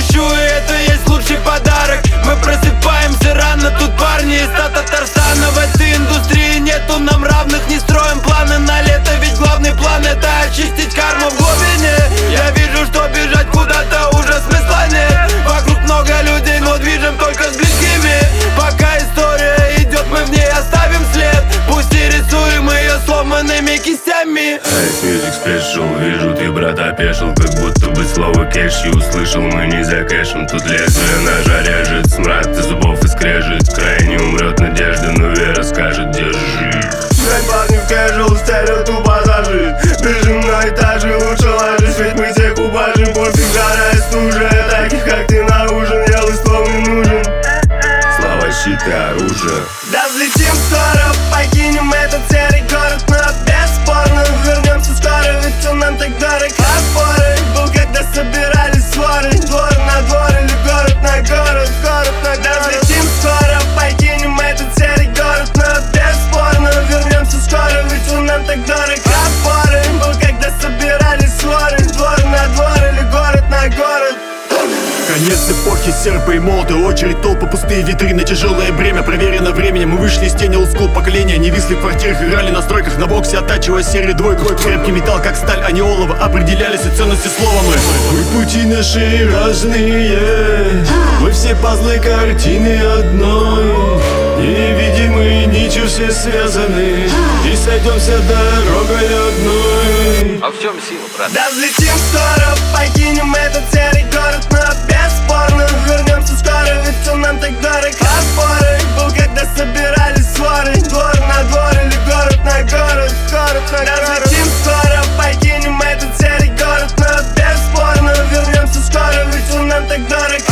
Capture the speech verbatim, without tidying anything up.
прощу, и это есть лучший подарок. Мы просыпаемся рано, тут парни из Татарстана. В этой индустрии нету нам равных, не строим планы на лето, ведь главный план это очистить карму в глубине. Я вижу, что бежать куда-то уже смысла нет. Вокруг много людей, но движем только с близкими. Пока история идет, мы в ней оставим след. Пусть и рисуем ее сломанными кистями. Ice Music Special, вижу, ты, брат, опешил. Как будто бы слово кэш и услышал, мы не за кэшем. Тут лезвие ножа режет, смрад из зубов искрежет. Крайне умрет надежда, но вера скажет держи. Пять парни в кэжуал, стерео тупо зажит. Бежим на этаже, лучше ложись, ведь мы всех упажим. Пофиг, жара и стужа, таких как ты на ужин, белый стол не нужен. Слава, щит и оружие. Да взлетим скоро, покинем этот серый город, но бесспорно вернемся скоро, ведь он нам так дорог. Опоры был, когда собирались своры, двор на двор или город на город, город на город. Да взлетим скоро, покинем этот серый город, но бесспорно вернемся скоро, ведь он нам так дорог. Опоры был, когда собирались своры, двор на двор или город на город. Конец эпохи, серпы и молоты, очередь, толпы, пустые витрины, тяжелое бремя, проверено временем. Мы вышли из тени олдскул поколения, не висли в квартирах, играли на стройках, на боксе, оттачивая серии двойку. Крепкий металл, как сталь, а не олово, определялись и ценности слова мы. Мы пути наши разные, мы все пазлы картины одной. Невидимые нитью все связаны, и сойдемся дорогой одной. А в чем сила, брат? Да взлетим скоро, покинем этот серый город, но бесспорно вернемся скоро, ведь он нам так дорог. Опоры был, когда собирались своры, двор на двор или город на город, город на город. Да взлетим скоро, покинем этот серый город, но бесспорно вернемся скоро, ведь он нам так дорог.